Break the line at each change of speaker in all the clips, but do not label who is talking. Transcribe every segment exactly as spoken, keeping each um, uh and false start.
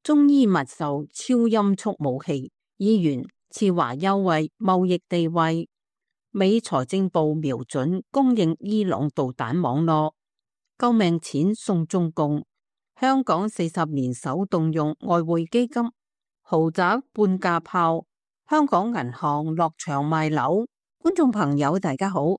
中伊密售超音速武器，議員撤華優惠貿易地位。美財政部瞄準供應伊朗導彈網絡，救命錢送中共。香港四十年首動用外匯基金，豪宅半價拋，香港銀行落場賣樓。觀眾朋友大家好，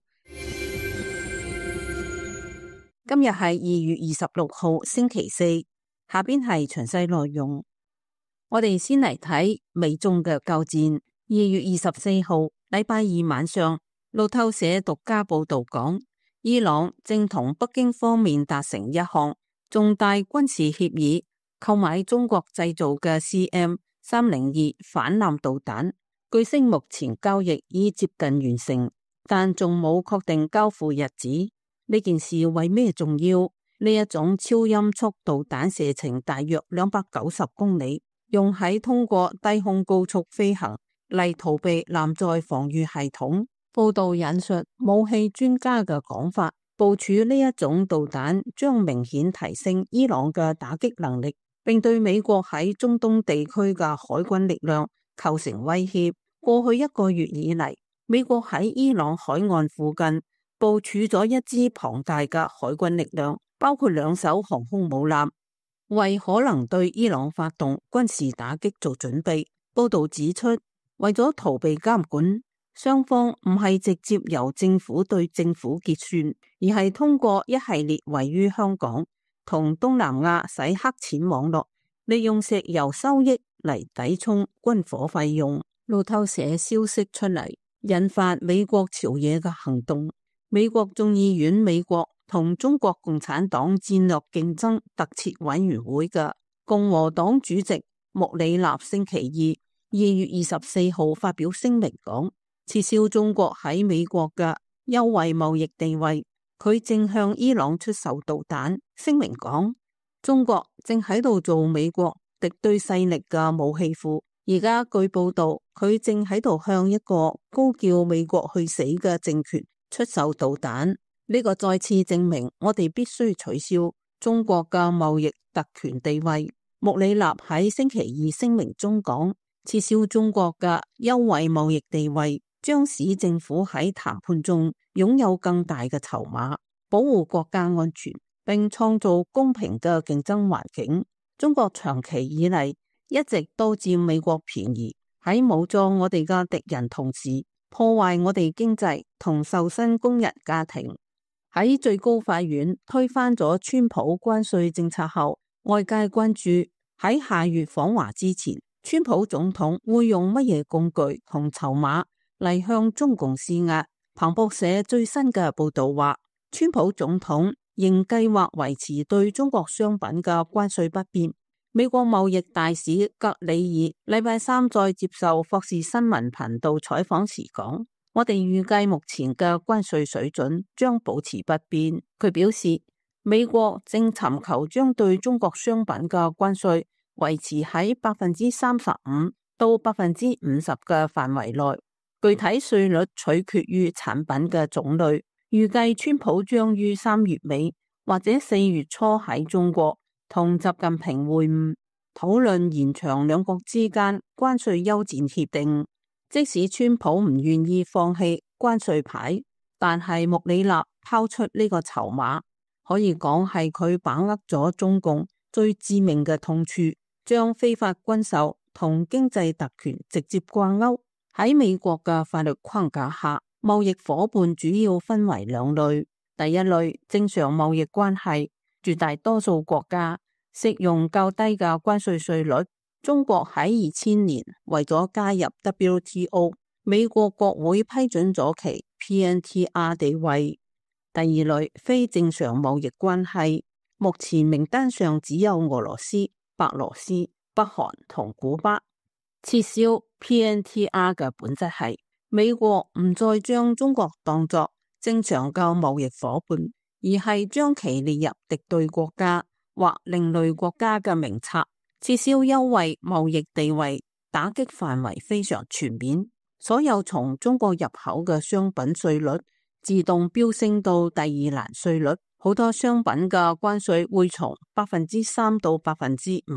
今日係二月二十六號星期四，下邊係詳細內容。我哋先嚟睇美中嘅交戰。二月二十四號禮拜二晚上，路透社獨家報道講，伊朗正同北京方面達成一項重大軍事協議，購買中國製造嘅 C M 三零二反艦導彈。據悉目前交易已接近完成，但仲冇確定交付日子。呢件事為咩重要？呢一種超音速導彈射程大約兩百九十公里，用喺通過低空高速飛行嚟逃避艦載防禦系統。報道引述武器專家嘅講法，部署呢一種導彈將明顯提升伊朗嘅打擊能力，並對美國喺中東地區嘅海軍力量構成威脅。過去一個月以嚟，美國喺伊朗海岸附近部署咗一支龐大嘅海軍力量，包括兩艘航空母艦，為可能對伊朗發動軍事打擊做準備。報道指出，為咗逃避監管，雙方唔係直接由政府對政府結算，而係通過一系列位於香港同東南亞洗黑錢網絡，利用石油收益嚟抵充軍火費用。路透社消息出嚟，引發美國朝野嘅行動。美國眾議院美國同中國共產黨戰略競爭特設委員會嘅共和黨主席穆里納星期二二月二十四號發表聲明講，撤銷中國喺美國嘅優惠貿易地位，佢正向伊朗出售導彈。聲明講，中國正喺度做美國敵對勢力嘅武器庫，而家據報道，佢正喺度向一個高叫美國去死嘅政權出售導彈。呢個再次證明我哋必須取消中國嘅貿易特權地位。穆里納喺星期二聲明中講，撤銷中國嘅優惠貿易地位，將使政府喺談判中擁有更大嘅籌碼，保護國家安全，並創造公平嘅競爭環境。中國長期以嚟一直都佔美國便宜，喺武裝我哋嘅敵人同時破壞我哋經濟同受薪工人家庭。喺最高法院推翻咗川普關稅政策後，外界關注喺下月訪華之前，川普總統會用乜嘢工具同籌碼嚟向中共施壓。彭博社最新嘅報道話，川普總統仍計劃維持對中國商品嘅關稅不變。美國貿易大使格里爾禮拜三再接受霍士新聞頻道採訪時講，我哋預計目前嘅關稅水準將保持不變。佢表示，美國正尋求將對中國商品嘅關稅維持喺百分之三十五到百分之五十嘅範圍內，具體稅率取決於產品嘅種類。預計川普將於三月尾或者四月初喺中國同習近平會晤，討論延長兩國之間關稅休戰協定。即使川普唔願意放棄關稅牌，但係穆里納拋出呢個籌碼，可以講係佢把握咗中共最致命嘅痛處，將非法軍售同經濟特權直接掛鈎。喺美國嘅法律框架下，貿易夥伴主要分為兩類。第一類，正常貿易關係，絕大多數國家適用較低嘅關稅稅率。中國喺二千年為咗加入 W T O， 美國國會批准咗其 P N T R 地位。第二類，非正常貿易關係，目前名單上只有俄羅斯、白羅斯、北韓同古巴。撤銷 P N T R 嘅本質係美國唔再將中國當作正常嘅貿易夥伴，而係將其列入敵對國家或另類國家嘅名冊。撤銷優惠貿易地位，打擊範圍非常全面，所有從中國入口嘅商品稅率自動飆升到第二欄稅率，好多商品嘅關稅會從百分之三到百分之五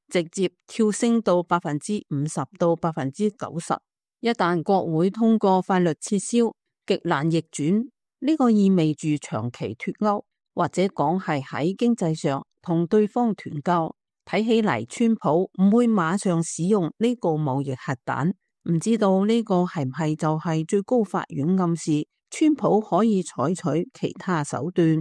直接跳升到百分之五十到百分之九十。一旦國會通過法律撤銷，極難逆轉。呢個意味住長期脫歐，或者講係喺經濟上同對方斷交。睇起嚟，川普唔會馬上使用呢個貿易核彈。唔知道呢個係唔係就係最高法院暗示川普可以採取其他手段。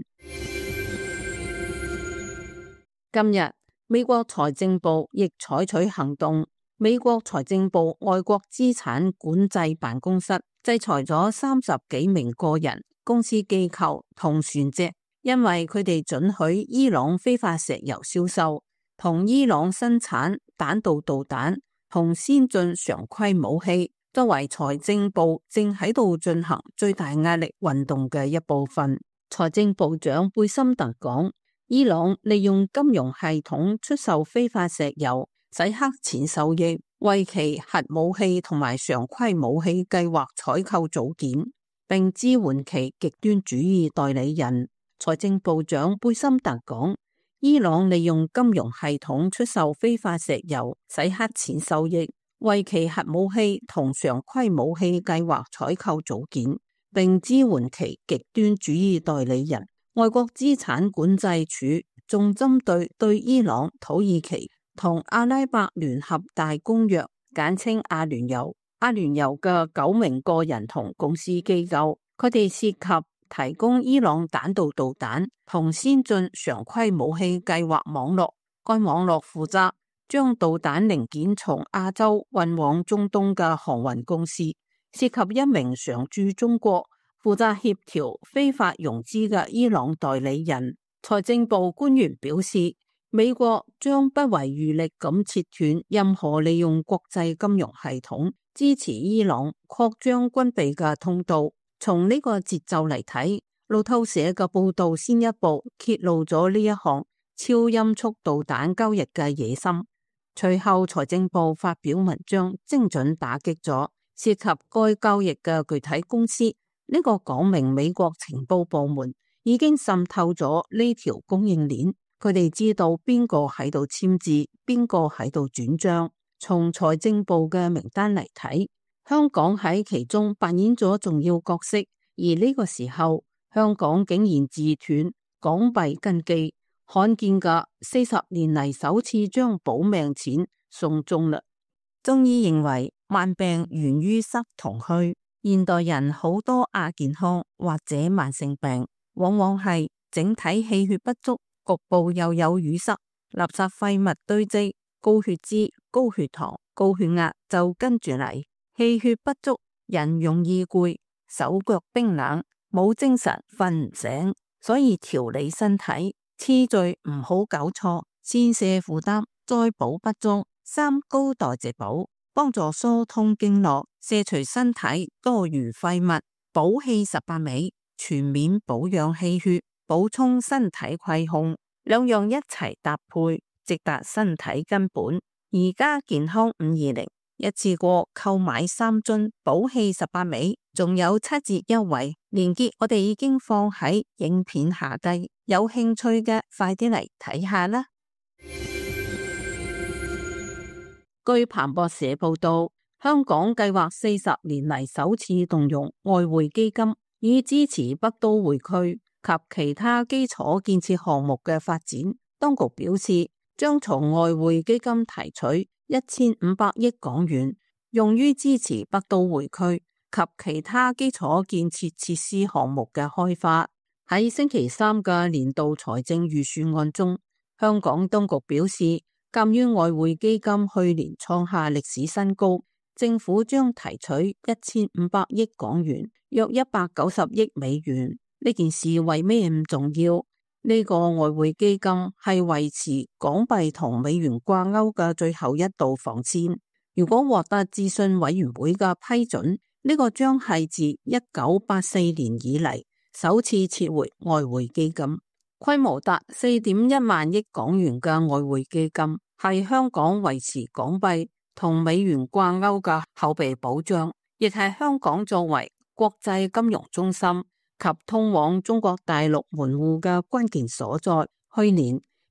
今日美國財政部亦採取行動，美國財政部外國資產管制辦公室制裁咗三十幾名個人、公司、機構同船隻，因為佢哋准許伊朗非法石油銷售，同伊朗生產彈道導彈同先進常規武器，作為財政部正喺度進行最大壓力運動嘅一部分。財政部長貝森特講，伊朗利用金融系統出售非法石油，洗黑錢收益，為其核武器同埋常規武器計劃採購組件，並支援其極端主義代理人。財政部長貝森特講，伊朗利用金融系統出售非法石油，洗黑錢收益，為其核武器同常規武器計劃採購組件，並支援其極端主義代理人。外國資產管制處仲針對對伊朗、土耳其同阿拉伯聯合大公約簡稱阿聯酋阿聯酋嘅九名個人同公司機構，佢哋涉及提供伊朗彈道導彈同先進常規武器計劃網絡。該網絡負責將導彈零件從亞洲運往中東嘅航運公司，涉及一名常駐中國負責協調非法融資嘅伊朗代理人。財政部官員表示，美國將不遺餘力咁切斷任何利用國際金融系統支持伊朗擴張軍備嘅通道。從呢個節奏嚟睇，路透社嘅報道先一步揭露咗呢一項超音速導彈交易嘅野心。隨後財政部發表文章，精準打擊咗涉及該交易嘅具體公司。呢個講明美國情報部門已經滲透咗呢條供應鏈，佢哋知道邊個喺度簽字，邊個喺度轉賬。從財政部嘅名單嚟睇，香港喺其中扮演咗重要角色，而呢個時候香港竟然自斷港幣根基，罕見嘅四十年嚟首次將保命錢送中啦。中醫認為慢病源於失同虛，現代人好多亞健康或者慢性病，往往係整體氣血不足，局部又有淤塞，垃圾廢物堆積，高血脂、高血糖、高血壓就跟住嚟。氣血不足，人容易攰，手腳冰冷，冇精神，瞓唔醒。所以調理身體次序唔好搞錯，先瀉負擔，再補不足。三高代謝補，幫助疏通經絡，卸除身體多餘廢物，補氣十八味，全面保養氣血，補充身體虧空，兩樣一齊搭配，直達身體根本。而家健康五二零一次過購買三樽補氣十八味，仲有七折優惠，連結我哋已經放喺影片下低，有興趣嘅快啲嚟睇下啦。據彭博社報道，香港計劃四十年嚟首次動用外匯基金，以支持北都會區及其他基礎建設項目嘅發展。當局表示，將從外匯基金提取一千五百億港元，用於支持北都會區及其他基礎建設設施項目嘅開發。喺星期三嘅年度財政預算案中，香港當局表示，鑒於外匯基金去年創下歷史新高，政府將提取一千五百億港元，約一百九十億美元。呢件事為咩咁重要？呢個外匯基金係維持港幣同美元掛鈎嘅最後一道防線。如果獲得諮詢委員會嘅批准，呢個將係自一九八四年以嚟首次撤回外匯基金。規模達四點一萬億港元嘅外匯基金，係香港維持港幣同美元掛鈎嘅後備保障，亦係香港作為國際金融中心及通往中國大陸門戶嘅關鍵所在。去年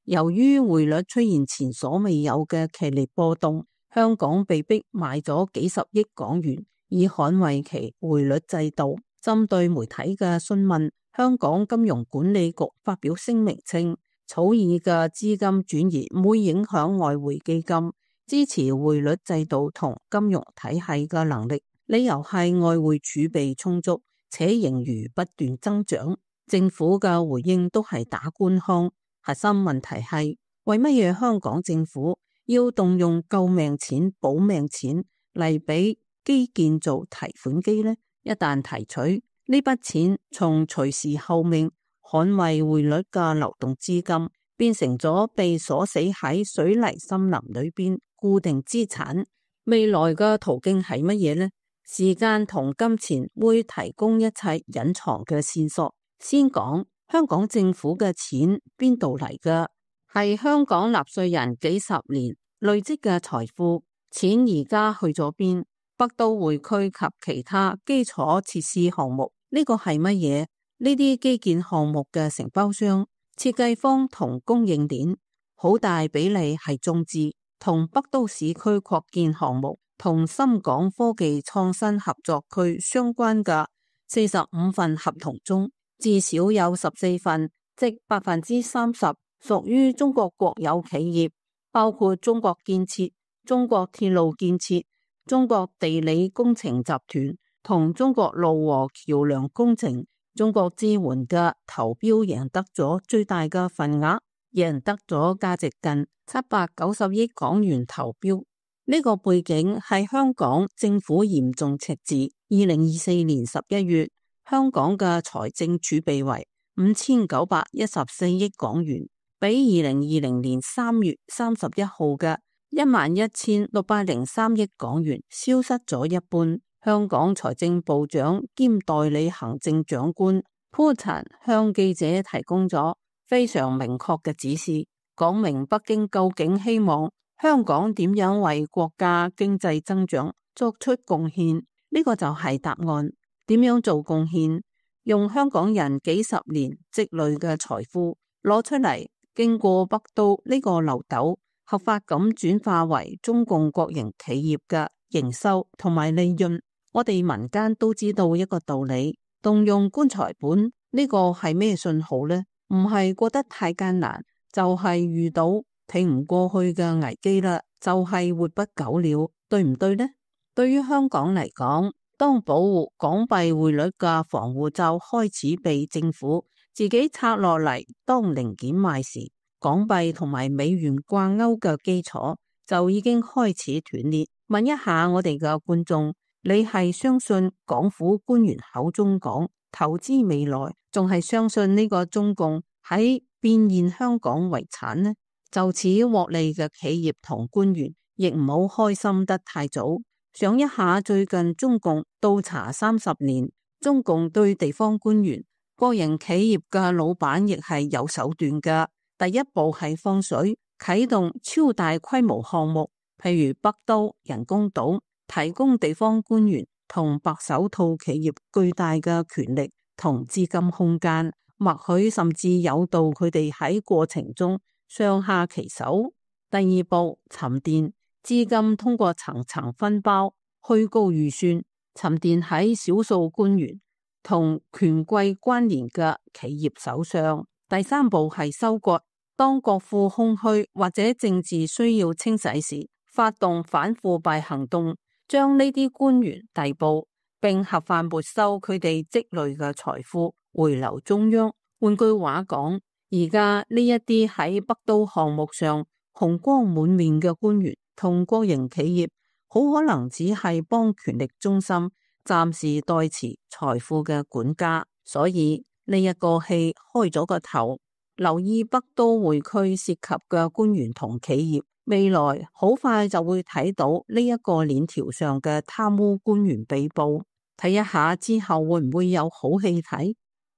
由於匯率出現前所未有嘅劇烈波動，香港被逼買咗幾十億港元以捍衛其匯率制度。針對媒體嘅詢問，香港金融管理局發表聲明稱，草擬嘅資金轉移唔會影響外匯基金支持匯率制度同金融體系嘅能力，理由係外匯儲備充足且盈餘不斷增長。政府嘅回應都係打官腔，核心問題係為乜嘢香港政府要動用救命錢、保命錢嚟俾基建做提款機呢？一旦提取呢筆錢，從隨時候命捍衛匯率嘅流動資金，變成咗被鎖死喺水泥森林裏邊固定資產。未來嘅途徑係乜嘢呢？時間同金錢會提供一切隱藏嘅線索。先講香港政府嘅錢邊度嚟㗎？係香港納稅人幾十年累積嘅財富，錢而家去咗邊？北都會區及其他基礎設施項目，呢個係乜嘢？呢啲基建項目嘅承包商、設計方同供應鏈，好大比例係中資。同北都市區擴建項目同深港科技創新合作區相關嘅四十五份合同中，至少有十四份，即百分之三十，屬於中國國有企業，包括中國建設、中國鐵路建設、中國地理工程集團同中國路和橋梁工程。中國支援嘅投標贏得咗最大嘅份額，贏得咗價值近七百九十億港元投標。呢個背景係香港政府嚴重赤字。二零二四年十一月，香港嘅財政儲備為五千九百一十四億港元，比二零二零年三月三十一號嘅一萬一千六百零三億港元消失咗一半。香港財政部長兼代理行政長官鋪陳向記者提供咗非常明確嘅指示，講明北京究竟希望香港點樣為國家經濟增長作出貢獻。呢個就係答案。點樣做貢獻？用香港人幾十年積累嘅財富攞出嚟，經過北都呢個漏斗，合法咁轉化為中共國營企業嘅營收同埋利潤。我哋民間都知道一個道理，動用棺材本呢個係咩信號呢？唔係過得太艱難，就係遇到挺唔過去嘅危機啦，就係活不久了，對唔對呢？對於香港嚟講，當保護港幣匯率嘅防護罩開始被政府自己拆落嚟當零件賣時，港幣同埋美元掛鈎嘅基礎就已經開始斷裂。問一下我哋嘅觀眾，你係相信港府官員口中講投資未來，仲係相信呢個中共喺變現香港遺產呢？就此獲利嘅企業同官員亦唔好開心得太早。想一下最近中共倒查三十年，中共對地方官員、個人企業嘅老闆亦係有手段嘅。第一步係放水，啟動超大規模項目，譬如北都人工島，提供地方官員同白手套企業巨大嘅權力同資金空間，默許甚至誘導佢哋喺過程中上下其手。第二步，沉澱資金，通過層層分包，虛高預算，沉澱喺少數官員同權貴關聯嘅企業手上。第三步係收割，當國庫空虛或者政治需要清洗時，發動反腐敗行動，將呢啲官員逮捕，並合法沒收佢哋積累嘅財富，回流中央。換句話講，而家呢一啲喺北都項目上紅光滿面嘅官員同國營企業，好可能只係幫權力中心暫時代持財富嘅管家。所以呢一個戲開咗個頭，留意北都會區涉及嘅官員同企業，未來好快就會睇到呢一個鏈條上嘅貪污官員被捕。睇一下之後會唔會有好戲睇？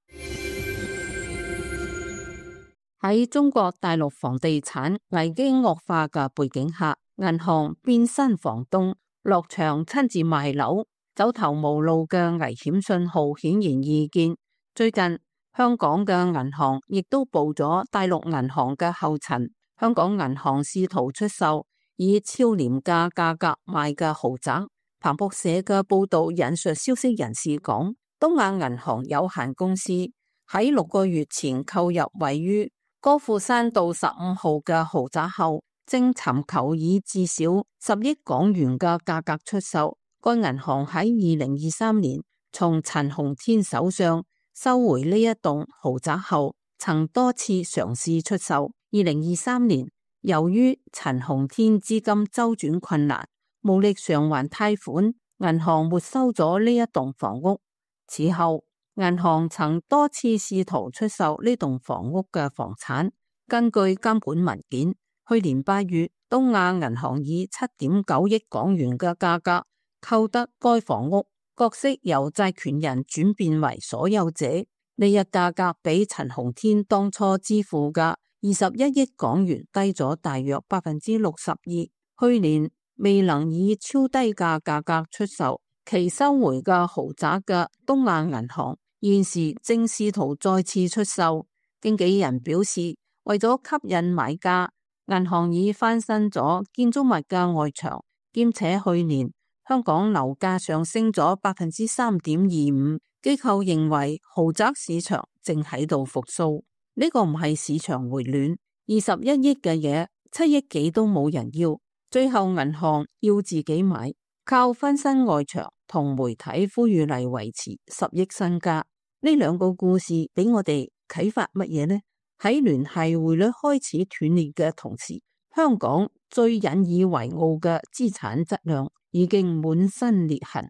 喺中國大陸房地產危機惡化嘅背景下，銀行變身房東，落場親自賣樓，走投無路嘅危險信號顯然易見。最近香港嘅銀行亦都步咗大陸銀行嘅後塵。香港銀行試圖出售以超廉價價格賣嘅豪宅。彭博社嘅報道引述消息人士講，東亞銀行有限公司喺六個月前購入位於歌賦山道十五號嘅豪宅後，正尋求以至少十億港元嘅價格出售。該銀行喺二零二三年從陳洪天手上收回呢一棟豪宅後，曾多次嘗試出售。二零二三年，由於陳洪天資金周轉困難，無力償還貸款，銀行沒收咗呢一棟房屋。此後，銀行曾多次試圖出售呢棟房屋嘅房產。根據監管文件，去年八月，東亞銀行以七點九億港元嘅價格購得該房屋，角色由債權人轉變為所有者。呢一價格比陳洪天當初支付嘅二十一億港元低咗大約百分之六十二。去年未能以超低價價格出售其收回嘅豪宅嘅東亞銀行，現時正試圖再次出售。經紀人表示，為咗吸引買家，銀行已翻新咗建築物嘅外牆，兼且去年香港樓價上升咗百分之三點二五。機構認為豪宅市場正喺度復甦。呢個唔係市場回暖，二十一億嘅嘢，七億幾都冇人要，最後銀行要自己買，靠翻新外牆同媒體呼籲嚟維持十億身家。呢兩個故事俾我哋啟發乜嘢呢？喺聯繫匯率開始斷裂嘅同時，香港最引以為傲嘅資產質量已經滿身裂痕。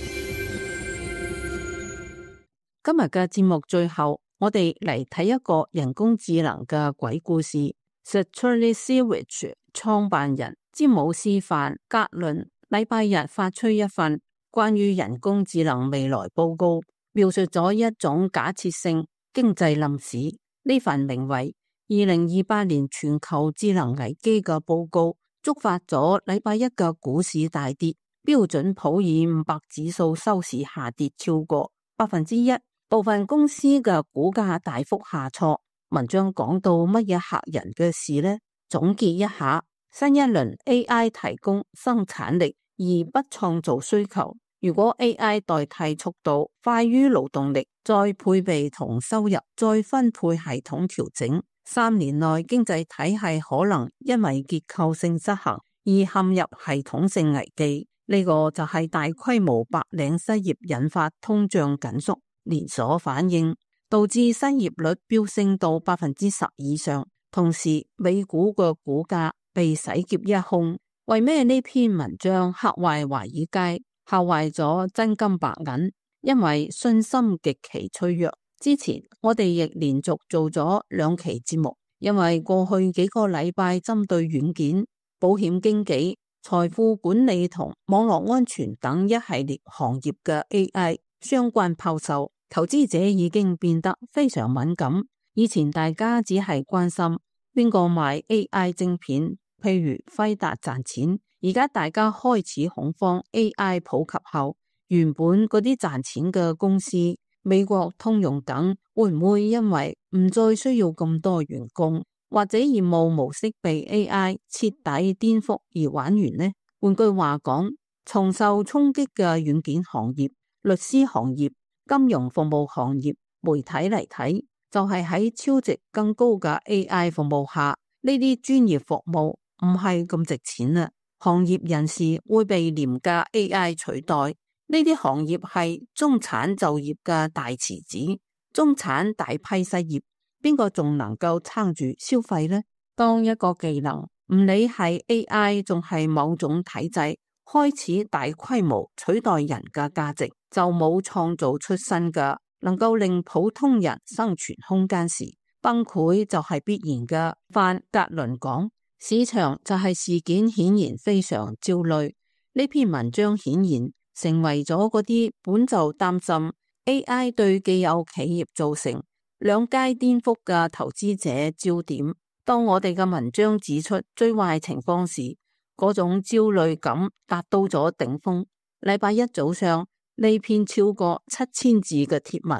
今日嘅節目最後，我哋嚟睇一個人工智能嘅鬼故事。Sterling Sewage 創辦人詹姆斯范格倫禮拜日發出一份關於人工智能未來報告，描述咗一種假設性經濟冧市。呢份名為《二零二八年全球智能危機》嘅報告，觸發咗禮拜一嘅股市大跌，標準普爾五百指數收市下跌超過百分之一。部分公司嘅股價大幅下挫。文章講到乜嘢嚇人嘅事呢？總結一下，新一輪 A I 提供生產力而不創造需求。如果 A I 代替速度快於勞動力，再配備同收入再分配系統調整，三年內經濟體系可能因為結構性失衡而陷入系統性危機。呢、這個就係大規模白領失業引發通脹緊縮連鎖反應，導致失業率飆升到百分之十以上。同時，美股嘅股價被洗劫一空。為咩呢篇文章嚇壞華爾街，嚇壞咗真金白銀？因為信心極其脆弱。之前我哋亦連續做咗兩期節目，因為過去幾個禮拜針對軟件、保險經紀、財富管理同網絡安全等一系列行業嘅 A I 相關拋售，投資者已經變得非常敏感。以前大家只係關心邊個賣 A I 晶片，譬如輝達賺錢，而家大家開始恐慌 A I 普及後，原本嗰啲賺錢嘅公司，美國通用等，會唔會因為唔再需要咁多員工，或者業務模式被 A I 徹底顛覆而玩完呢？換句話講，從受衝擊嘅軟件行業、律師行業、金融服務行業、媒體嚟睇，就係喺超值更高嘅 A I 服務下，呢啲專業服務唔係咁值錢啦。行業人士會被廉價 A I 取代。呢啲行業係中產就業嘅大池子，中產大批失業，邊個仲能夠撐住消費呢？當一個技能唔理係 A I 仲係某種體制開始大規模取代人嘅價值，就冇創造出新嘅能夠令普通人生存空間時，崩潰就係必然嘅。范格倫講，市場就係事件顯然非常焦慮。呢篇文章顯然成為咗嗰啲本就擔心 A I 對既有企業造成兩階顛覆嘅投資者焦點。當我哋嘅文章指出最壞情況時，嗰種焦慮感達到咗頂峰。禮拜一早上，呢篇超過七千字嘅貼文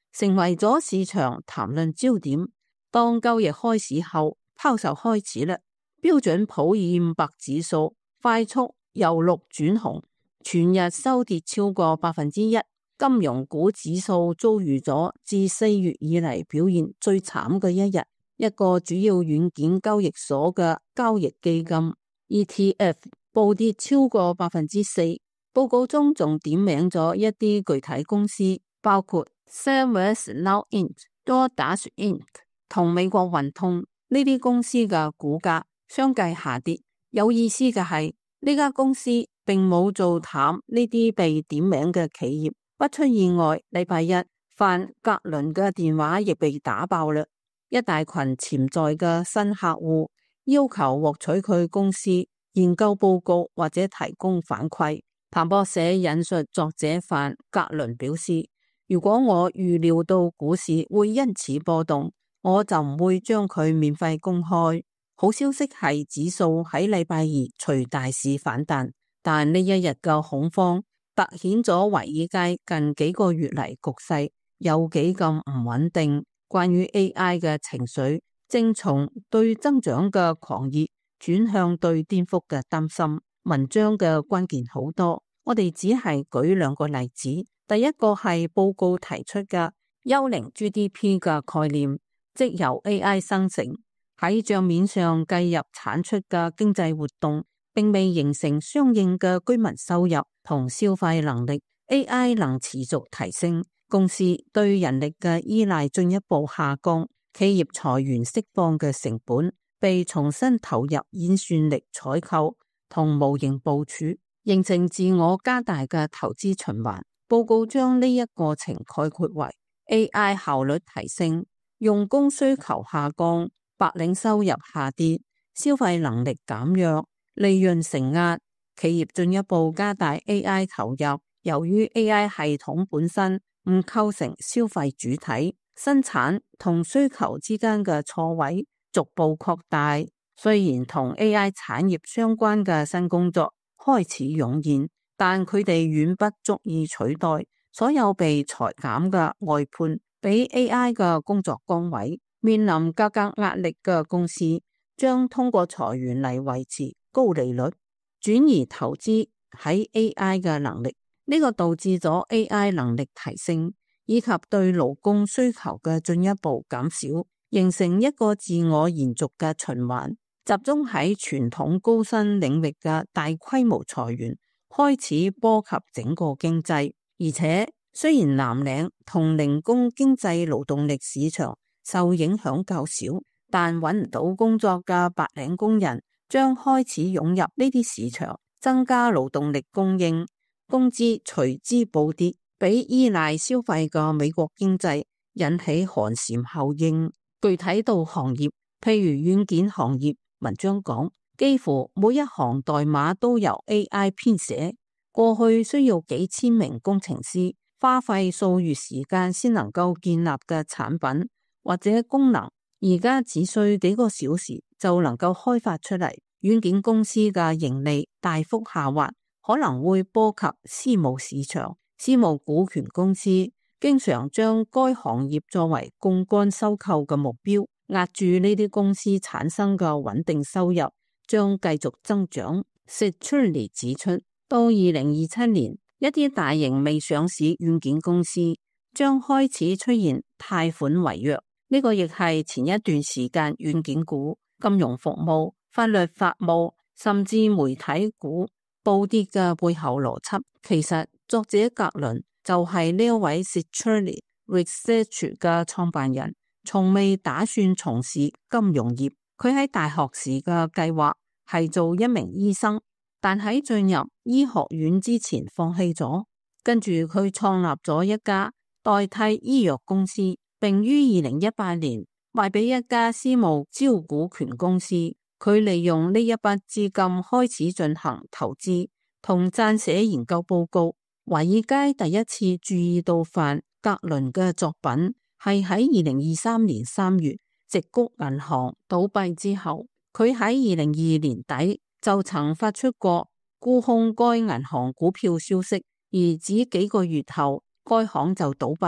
成為咗市場談論焦點。當交易開始後，拋售開始啦，標準普爾五百指數快速由綠轉紅，全日收跌超過百分之一。金融股指數遭遇咗自四月以嚟表現最慘嘅一日。一個主要軟件交易所嘅交易基金 E T F 暴跌超過百分之四。報告中仲點名咗一啲具體公司，包括 ServiceNow Incorporated、DoorDash Incorporated 同美國運通。呢啲公司嘅股價相繼下跌。有意思嘅係，呢家公司並冇做淡呢啲被點名嘅企業。不出意外，禮拜一范格倫嘅電話亦被打爆啦。一大群潛在嘅新客戶要求獲取佢公司研究報告或者提供反饋。彭博社引述作者范格倫表示，如果我預料到股市會因此波動，我就唔會將佢免費公開。好消息係指數喺禮拜二隨大市反彈，但呢一日嘅恐慌凸顯咗華爾街近幾個月嚟局勢有幾咁唔穩定。關於 A I 嘅情緒正從對增長嘅狂熱轉向對顛覆嘅擔心。文章嘅關鍵好多，我哋只係舉兩個例子。第一個係報告提出嘅幽靈 G D P 嘅概念，即由 A I 生成喺賬面上計入產出嘅經濟活動，並未形成相應嘅居民收入同消費能力。A I 能持續提升，公司對人力嘅依賴進一步下降，企業裁員釋放嘅成本被重新投入演算力採購同模型部署，形成自我加大嘅投資循環。報告將呢一過程概括為 A I 效率提升，用工需求下降，白領收入下跌，消費能力減弱，利潤承壓，企業進一步加大 A I 投入。由於 A I 系統本身唔構成消費主體，生產同需求之間嘅錯位逐步擴大。雖然同 A I 產業相關嘅新工作開始湧現，但佢哋遠不足以取代所有被裁減嘅外判俾 A I 嘅工作崗位。面臨價格壓力嘅公司將通過裁員嚟維持高利率，轉移投資喺 A I 嘅能力。呢個導致咗 A I 能力提升以及對勞工需求嘅進一步減少，形成一個自我延續嘅循環。集中喺傳統高薪領域嘅大規模裁員開始波及整個經濟，而且雖然藍領同零工經濟勞動力市場受影響較少，但揾唔到工作嘅白領工人將開始湧入呢啲市場，增加勞動力供應，工資隨之暴跌，俾依賴消費嘅美國經濟引起寒蟬效應。具體到行業，譬如軟件行業，文章講幾乎每一行代碼都由 A I 編寫，過去需要幾千名工程師花費數月時間先能夠建立嘅產品或者功能，而家只需幾個小時就能夠開發出嚟。軟件公司嘅盈利大幅下滑，可能會波及私募市場。私募股權公司經常將該行業作為槓桿收購嘅目標，壓住呢啲公司產生嘅穩定收入將繼續增長。Citrilli 指出，到二零二七年，一啲大型未上市軟件公司將開始出現貸款違約，呢個亦係前一段時間軟件股、金融服務、法律法務甚至媒體股暴跌嘅背後邏輯。其實作者格倫就係呢一位 Citrilli Research 嘅創辦人，從未打算從事金融業。佢喺大學時嘅計劃係做一名醫生，但喺進入醫學院之前放棄咗。跟住佢創立咗一家代替醫藥公司，並於二零一八年賣俾一家私募招股權公司。佢利用呢一筆資金開始進行投資同撰寫研究報告。華爾街第一次注意到范格倫嘅作品係喺二零二三年三月，矽谷銀行倒閉之後。佢喺二零二二年底就曾發出過沽空該銀行股票消息，而只幾個月後該行就倒閉。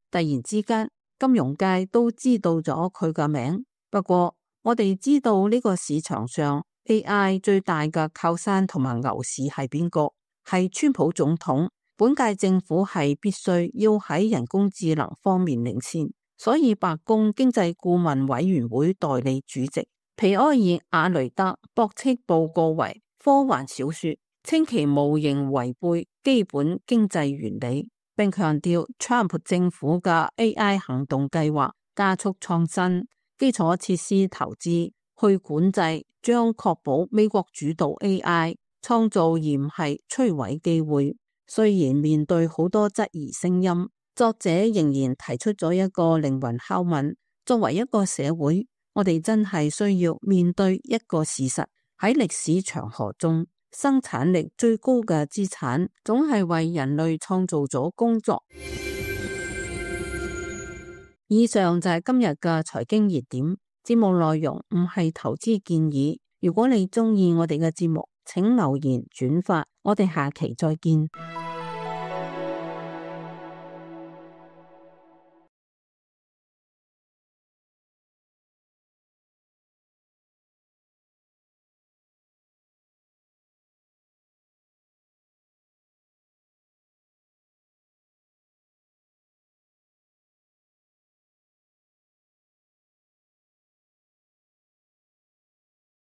突然之間，金融界都知道咗佢嘅名。不過，我哋知道呢個市場上 A I 最大嘅靠山同埋牛市係邊個？係川普總統。本屆政府係必須要喺人工智能方面領先，所以白宮經濟顧問委員會代理主席皮埃爾瓦雷德駁斥報告為科幻小說，稱其無形違背基本經濟原理，並強調 Trump 政府嘅 A I 行動計劃加速創新、基礎設施投資、去管制，將確保美國主導 A I 創造而唔係摧毀機會。雖然面對好多質疑聲音，作者仍然提出咗一個靈魂拷問：作為一個社會，我哋真係需要面對一個事實，喺歷史長河中，生產力最高嘅資產總係為人類創造咗工作。以上就係今日嘅財經熱點，節目內容唔係投資建議。如果你鍾意我哋嘅節目，請留言轉發，我哋下期再見。